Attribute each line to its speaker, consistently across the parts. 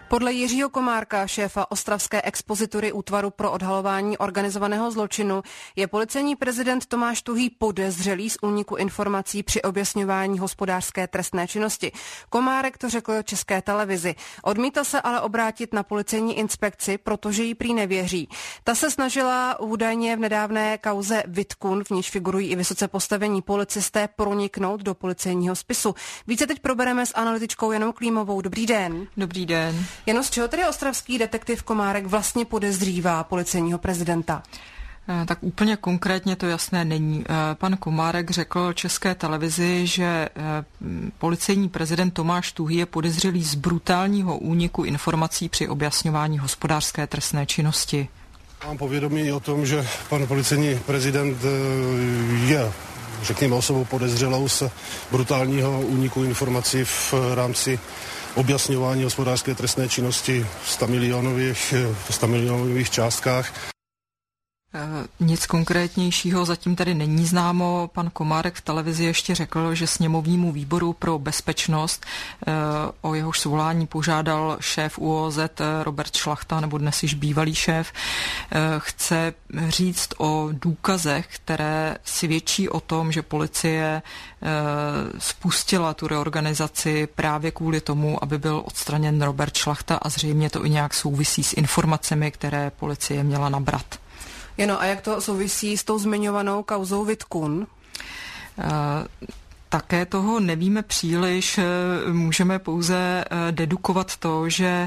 Speaker 1: Podle Jiřího Komárka, šéfa ostravské expozitury Útvaru pro odhalování organizovaného zločinu, je policejní prezident Tomáš Tuhý podezřelý z úniku informací při objasňování hospodářské trestné činnosti. Komárek to řekl České televizi. Odmítl se ale obrátit na policejní inspekci, protože jí prý nevěří. Ta se snažila údajně v nedávné kauze Vitkun, v níž figurují i vysoce postavení policisté, proniknout do policejního spisu. Více teď probereme s analytičkou Janou Klímovou. Dobrý den.
Speaker 2: Dobrý den.
Speaker 1: Jen z čeho tedy ostravský detektiv Komárek vlastně podezřívá policejního prezidenta?
Speaker 2: Tak úplně konkrétně to jasné není. Pan Komárek řekl České televizi, že policejní prezident Tomáš Tuhý je podezřelý z brutálního úniku informací při objasňování hospodářské trestné činnosti.
Speaker 3: Mám povědomí o tom, že pan policejní prezident je, řekněme, osobou podezřelou z brutálního úniku informací v rámci objasňování hospodářské trestné činnosti v 100 milionových částkách.
Speaker 2: Nic konkrétnějšího zatím tady není známo. Pan Komárek v televizi ještě řekl, že sněmovnímu výboru pro bezpečnost, o jehož svolání požádal šéf ÚOOZ Robert Šlachta, nebo dnes již bývalý šéf, chce říct o důkazech, které svědčí o tom, že policie spustila tu reorganizaci právě kvůli tomu, aby byl odstraněn Robert Šlachta, a zřejmě to i nějak souvisí s informacemi, které policie měla nabrat.
Speaker 1: A jak to souvisí s tou zmiňovanou kauzou Vitkun?
Speaker 2: Také toho nevíme příliš, můžeme pouze dedukovat to, že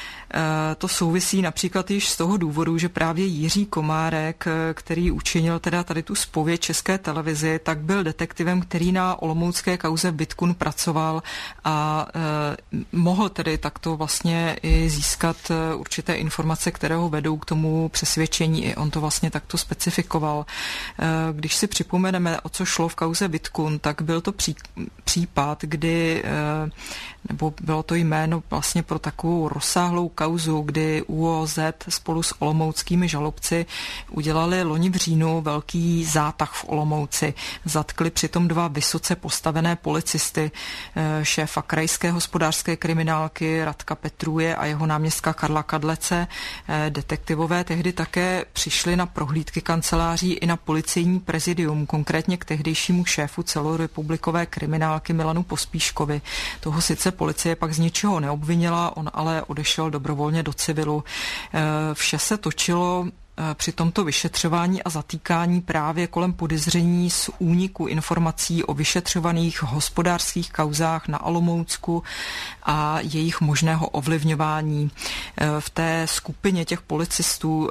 Speaker 2: to souvisí například již z toho důvodu, že právě Jiří Komárek, který učinil teda tady tu zpověď České televizi, tak byl detektivem, který na olomoucké kauze Vitkun pracoval a mohl tedy takto vlastně i získat určité informace, které ho vedou k tomu přesvědčení. I on to vlastně takto specifikoval. Když si připomeneme, o co šlo v kauze Vitkun, tak byl to případ, kdy, nebo bylo to jméno vlastně pro takovou rozsáhlou kauzu, kdy ÚOOZ spolu s olomouckými žalobci udělali loni v říjnu velký zátah v Olomouci. Zatkli přitom dva vysoce postavené policisty, šéfa krajské hospodářské kriminálky Radka Petruje a jeho náměstka Karla Kadlece. Detektivové tehdy také přišli na prohlídky kanceláří i na policejní prezidium, konkrétně k tehdejšímu šéfu celorepublikové kriminálky Milanu Pospíškovi. Toho sice policie pak z ničeho neobvinila, on ale odešel dobrovolně do civilu. Vše se točilo při tomto vyšetřování a zatýkání právě kolem podezření z úniku informací o vyšetřovaných hospodářských kauzách na Olomoucku a jejich možného ovlivňování. V té skupině těch policistů,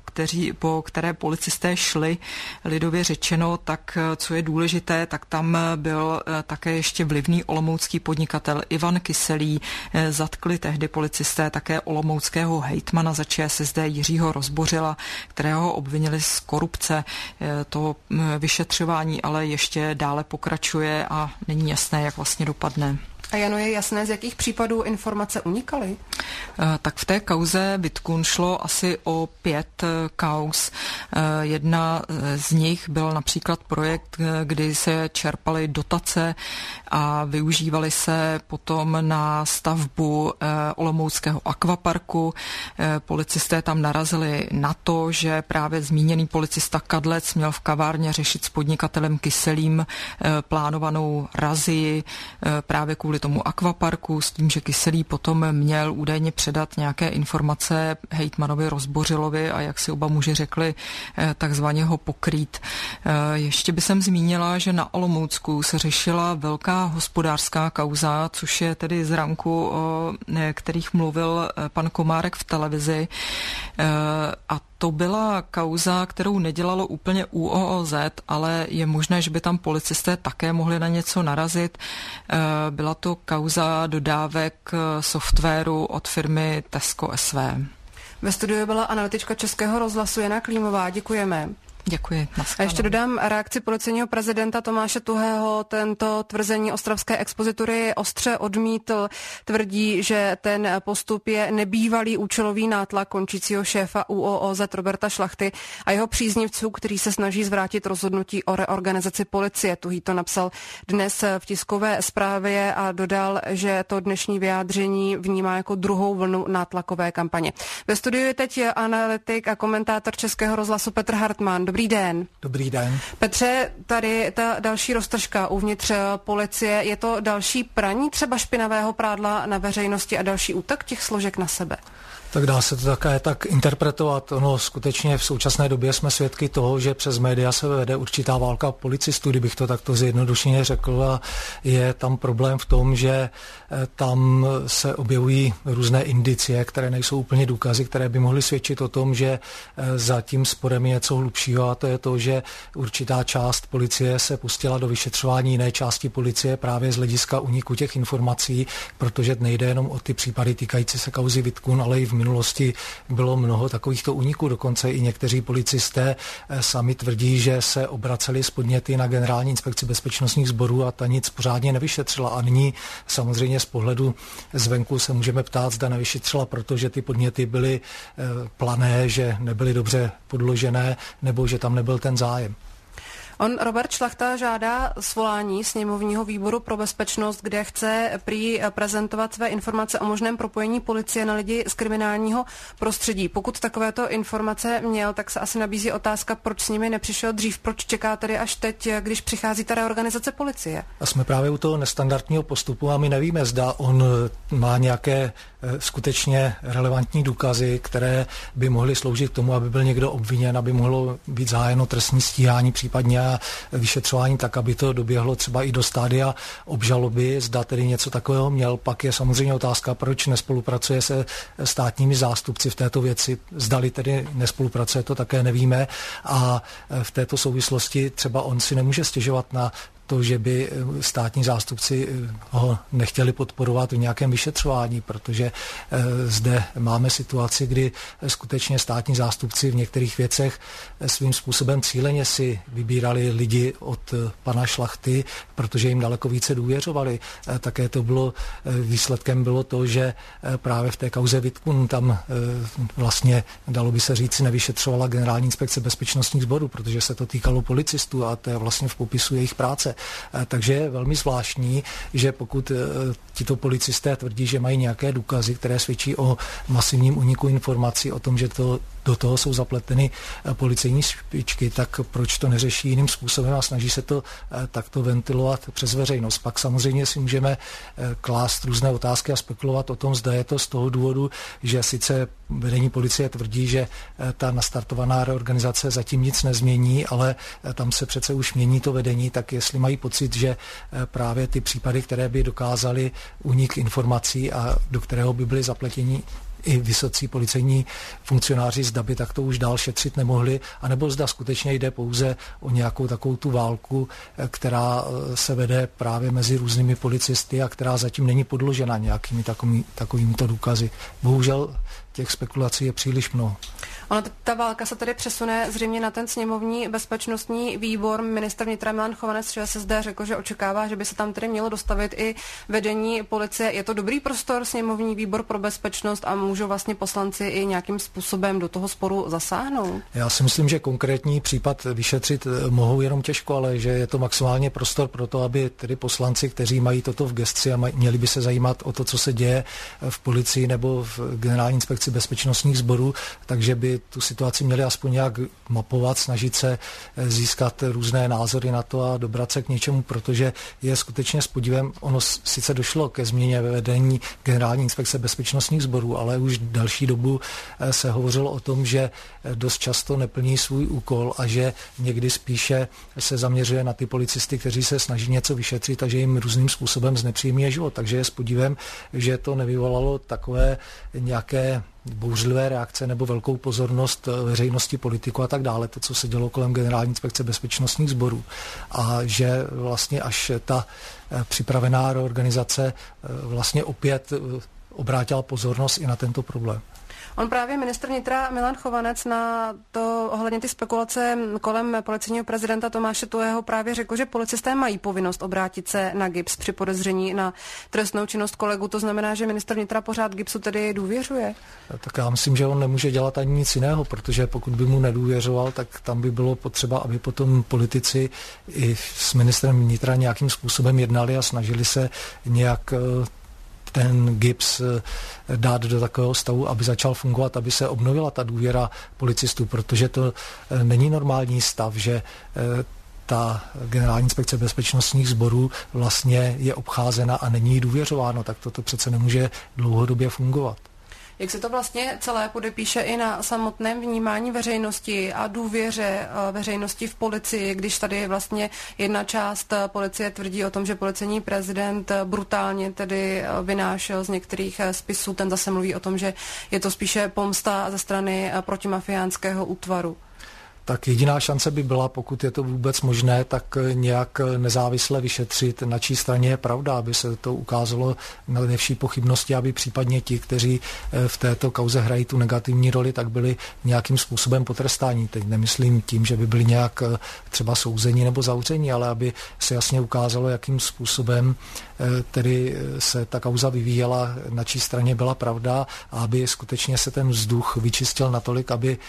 Speaker 2: po které policisté šli, lidově řečeno, tak co je důležité, tak tam byl také ještě vlivný olomoucký podnikatel Ivan Kyselý. Zatkli tehdy policisté také olomouckého hejtmana za ČSSD Jiřího Rozbořila, kterého obvinili z korupce. To vyšetřování ale ještě dále pokračuje a není jasné, jak vlastně dopadne.
Speaker 1: A Jano, je jasné, z jakých případů informace unikaly?
Speaker 2: Tak v té kauze Vitkun šlo asi o 5 kauz. Jedna z nich byl například projekt, kdy se čerpaly dotace a využívaly se potom na stavbu olomouckého akvaparku. Policisté tam narazili na to, že právě zmíněný policista Kadlec měl v kavárně řešit s podnikatelem Kyselým plánovanou razii právě kvůli tomu akvaparku, s tím, že Kyselý potom měl údajně předat nějaké informace hejtmanovi Rozbořilovi a jak si oba muži řekli, takzvaně ho pokrýt. Ještě by jsem zmínila, že na Olomoucku se řešila velká hospodářská kauza, což je tedy z ranku, o kterých mluvil pan Komárek v televizi, a to byla kauza, kterou nedělalo úplně ÚOOZ, ale je možné, že by tam policisté také mohli na něco narazit. Byla to kauza dodávek softwaru od firmy Tesco SV.
Speaker 1: Ve studiu byla analytička Českého rozhlasu Jana Klímová. Děkujeme.
Speaker 2: Děkuji.
Speaker 1: A ještě dodám reakci policejního prezidenta Tomáše Tuhého. Tento tvrzení ostravské expozitury ostře odmítl. Tvrdí, že ten postup je nebývalý účelový nátlak končícího šéfa ÚOOZ Roberta Šlachty a jeho příznivců, který se snaží zvrátit rozhodnutí o reorganizaci policie. Tuhý to napsal dnes v tiskové zprávě a dodal, že to dnešní vyjádření vnímá jako druhou vlnu nátlakové kampaně. Ve studiu je teď analytik a komentátor Českého rozhlasu Petr Hartmann. Dobrý den.
Speaker 4: Dobrý den.
Speaker 1: Petře, tady ta další roztržka uvnitř policie, je to další praní třeba špinavého prádla na veřejnosti a další útok těch složek na sebe?
Speaker 4: Tak dá se to také tak interpretovat. Ono skutečně v současné době jsme svědky toho, že přes média se vede určitá válka policistů, kdybych to takto zjednodušeně řekl, a je tam problém v tom, že tam se objevují různé indicie, které nejsou úplně důkazy, které by mohly svědčit o tom, že za tím sporem je něco hlubšího, a to je to, že určitá část policie se pustila do vyšetřování jiné části policie právě z hlediska úniku těch informací, protože nejde jenom o ty případy týkající se kauzy Vitkun, ale i v minulosti bylo mnoho takovýchto úniků, dokonce i někteří policisté sami tvrdí, že se obraceli s podněty na Generální inspekci bezpečnostních sborů a ta nic pořádně nevyšetřila. A nyní samozřejmě z pohledu zvenku se můžeme ptát, zda nevyšetřila, protože ty podněty byly plané, že nebyly dobře podložené nebo že tam nebyl ten zájem.
Speaker 1: Robert Šlachta žádá svolání sněmovního výboru pro bezpečnost, kde chce prý prezentovat své informace o možném propojení policie na lidi z kriminálního prostředí. Pokud takovéto informace měl, tak se asi nabízí otázka, proč s nimi nepřišel dřív, proč čeká tedy až teď, když přichází ta reorganizace policie.
Speaker 4: A jsme právě u toho nestandardního postupu a my nevíme, zda on má nějaké skutečně relevantní důkazy, které by mohly sloužit k tomu, aby byl někdo obviněn, aby mohlo být zahájeno trestní stíhání, případně vyšetřování tak, aby to doběhlo třeba i do stádia obžaloby, zda tedy něco takového měl. Pak je samozřejmě otázka, proč nespolupracuje se státními zástupci v této věci. Zdali tedy nespolupracuje, to také nevíme. A v této souvislosti třeba on si nemůže stěžovat na to, že by státní zástupci ho nechtěli podporovat v nějakém vyšetřování, protože zde máme situaci, kdy skutečně státní zástupci v některých věcech svým způsobem cíleně si vybírali lidi od pana Šlachty, protože jim daleko více důvěřovali. Také to bylo, výsledkem bylo to, že právě v té kauze Vitkun tam vlastně, dalo by se říct, nevyšetřovala Generální inspekce bezpečnostních sborů, protože se to týkalo policistů a to je vlastně v popisu jejich práce. Takže je velmi zvláštní, že pokud tito policisté tvrdí, že mají nějaké důkazy, které svědčí o masivním úniku informací, o tom, že do toho jsou zapleteny policejní špičky, tak proč to neřeší jiným způsobem a snaží se to takto ventilovat přes veřejnost. Pak samozřejmě si můžeme klást různé otázky a spekulovat o tom, zda je to z toho důvodu, že sice vedení policie tvrdí, že ta nastartovaná reorganizace zatím nic nezmění, ale tam se přece už mění to vedení, tak jestli mají pocit, že právě ty případy, které by dokázaly únik informací a do kterého by byly zapletěni i vysocí policejní funkcionáři, zda by takto už dál šetřit nemohli, anebo zda skutečně jde pouze o nějakou takovou tu válku, která se vede právě mezi různými policisty a která zatím není podložena nějakými takovýmito důkazy. Bohužel těch spekulací je příliš mnoho.
Speaker 1: Ona ta válka se tedy přesune zřejmě na ten sněmovní bezpečnostní výbor. Ministr vnitra Milan Chovanec ČSSD řekl, že očekává, že by se tam tedy mělo dostavit i vedení policie. Je to dobrý prostor, sněmovní výbor pro bezpečnost, a můžou vlastně poslanci i nějakým způsobem do toho sporu zasáhnout? Já
Speaker 4: si myslím, že konkrétní případ vyšetřit mohou jenom těžko, ale že je to maximálně prostor pro to, aby tedy poslanci, kteří mají toto v gesci a měli by se zajímat o to, co se děje v policii nebo v Generální inspekci bezpečnostních sborů, takže by tu situaci měli aspoň nějak mapovat, snažit se získat různé názory na to a dobrat se k něčemu, protože je skutečně s podívem, ono sice došlo ke změně ve vedení Generální inspekce bezpečnostních sborů, ale už další dobu se hovořilo o tom, že dost často neplní svůj úkol a že někdy spíše se zaměřuje na ty policisty, kteří se snaží něco vyšetřit a že jim různým způsobem znepříjemňuje život. Takže je s podívem, že to nevyvolalo takové nějaké bouřlivé reakce nebo velkou pozornost veřejnosti, politiku a tak dále, to, co se dělo kolem Generální inspekce bezpečnostních sborů. A že vlastně až ta připravená reorganizace vlastně opět obrátila pozornost i na tento problém.
Speaker 1: On právě ministr vnitra Milan Chovanec na to ohledně ty spekulace kolem policejního prezidenta Tomáše Tuhého právě řekl, že policisté mají povinnost obrátit se na GIBS při podezření na trestnou činnost kolegu. To znamená, že ministr vnitra pořád GIBSu tedy důvěřuje?
Speaker 4: Tak já myslím, že on nemůže dělat ani nic jiného, protože pokud by mu nedůvěřoval, tak tam by bylo potřeba, aby potom politici i s ministrem vnitra nějakým způsobem jednali a snažili se nějak ten GIBS dát do takového stavu, aby začal fungovat, aby se obnovila ta důvěra policistů, protože to není normální stav, že ta Generální inspekce bezpečnostních sborů vlastně je obcházena a není jí důvěřováno, tak toto přece nemůže dlouhodobě fungovat.
Speaker 1: Jak se to vlastně celé podepíše i na samotném vnímání veřejnosti a důvěře veřejnosti v policii, když tady vlastně jedna část policie tvrdí o tom, že policejní prezident brutálně tedy vynášel z některých spisů, ten zase mluví o tom, že je to spíše pomsta ze strany protimafiánského útvaru.
Speaker 4: Tak jediná šance by byla, pokud je to vůbec možné, tak nějak nezávisle vyšetřit, na čí straně je pravda, aby se to ukázalo na vší pochybnosti, aby případně ti, kteří v této kauze hrají tu negativní roli, tak byli nějakým způsobem potrestáni. Teď nemyslím tím, že by byli nějak třeba souzeni nebo zavřeni, ale aby se jasně ukázalo, jakým způsobem tedy se ta kauza vyvíjela, na čí straně byla pravda a aby skutečně se ten vzduch vyčistil natolik, aby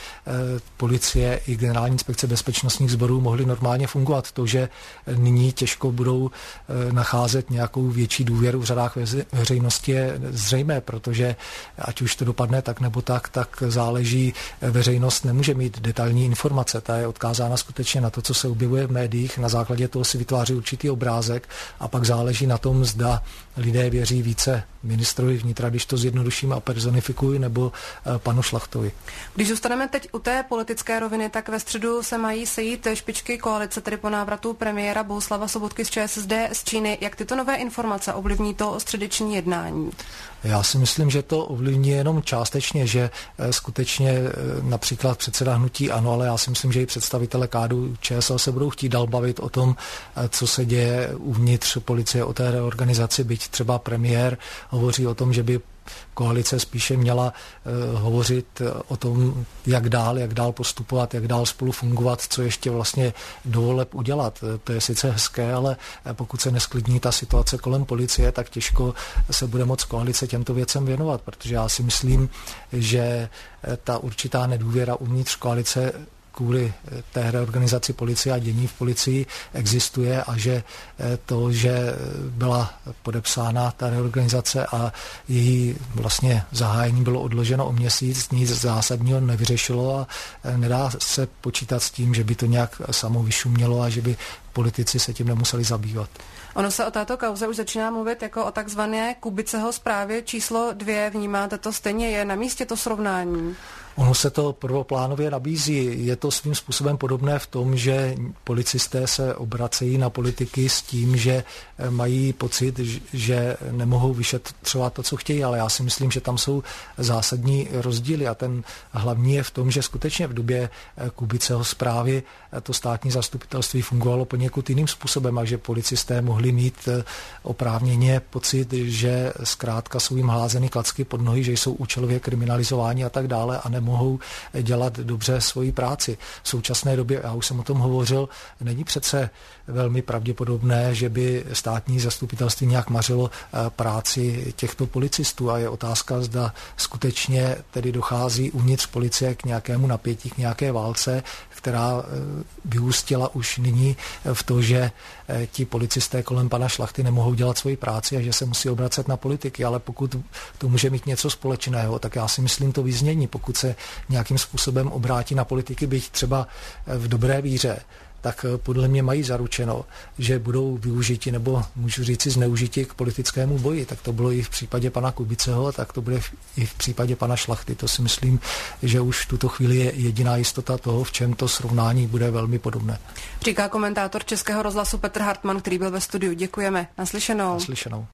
Speaker 4: policie i Generální inspekce bezpečnostních sborů mohly normálně fungovat. To, že nyní těžko budou nacházet nějakou větší důvěru v řadách veřejnosti, je zřejmé, protože ať už to dopadne tak nebo tak záleží, veřejnost nemůže mít detailní informace. Ta je odkázána skutečně na to, co se objevuje v médiích, na základě toho si vytváří určitý obrázek a pak záleží na tom, zda lidé věří více ministrovi vnitra, když to zjednoduším a personifikuji, nebo panu Šlachtovi.
Speaker 1: Když zůstaneme teď u té politické roviny, tak ve středu se mají sejít špičky koalice, tedy po návratu premiéra Bohuslava Sobotky z ČSSD z Číny. Jak tyto nové informace ovlivní to středeční jednání?
Speaker 4: Já si myslím, že to ovlivní jenom částečně, že skutečně například předseda hnutí ANO, ale já si myslím, že i představitele KDU ČSL se budou chtít dál bavit o tom, co se děje uvnitř policie, o té reorganizaci, byť třeba premiér hovoří o tom, že by koalice spíše měla hovořit o tom, jak dál postupovat, jak dál spolu fungovat, co ještě vlastně do voleb udělat. To je sice hezké, ale pokud se nesklidní ta situace kolem policie, tak těžko se bude moct koalice těmto věcem věnovat, protože já si myslím, že ta určitá nedůvěra uvnitř koalice kvůli té reorganizaci policie a dění v policii existuje a že to, že byla podepsána ta reorganizace a její vlastně zahájení bylo odloženo o měsíc, nic zásadního nevyřešilo a nedá se počítat s tím, že by to nějak samo vyšumělo a že by politici se tím nemuseli zabývat.
Speaker 1: Ono se o této kauze už začíná mluvit jako o takzvané Kubiceho zprávě číslo 2. Vnímáte to stejně? Je na místě to srovnání?
Speaker 4: Ono se to prvoplánově nabízí. Je to svým způsobem podobné v tom, že policisté se obracejí na politiky s tím, že mají pocit, že nemohou vyšetřovat to, co chtějí, ale já si myslím, že tam jsou zásadní rozdíly a ten hlavní je v tom, že skutečně v době Kubiceho zprávy to státní zastupitelství fungovalo poněkud jiným způsobem a že policisté mohli mít oprávněně pocit, že zkrátka jsou jim házeny klacky pod nohy, že jsou účelově kriminalizováni a tak dále a nemohou dělat dobře svoji práci. V současné době, já už jsem o tom hovořil, není přece velmi pravděpodobné, že by státní zastupitelství nějak mařilo práci těchto policistů a je otázka, zda skutečně tedy dochází uvnitř policie k nějakému napětí, k nějaké válce, která vyústila už nyní v to, že ti policisté kolem pana Šlachty nemohou dělat svoji práci a že se musí obracet na politiky, ale pokud to může mít něco společného, tak já si myslím to vyznění, pokud se nějakým způsobem obrátí na politiky, byť třeba v dobré víře, tak podle mě mají zaručeno, že budou využiti nebo můžu říci zneužiti k politickému boji. Tak to bylo i v případě pana Kubiceho, tak to bude i v případě pana Šlachty. To si myslím, že už v tuto chvíli je jediná jistota toho, v čem to srovnání bude velmi podobné.
Speaker 1: Říká komentátor Českého rozhlasu Petr Hartmann, který byl ve studiu. Děkujeme. Naslyšenou.
Speaker 4: Naslyšenou.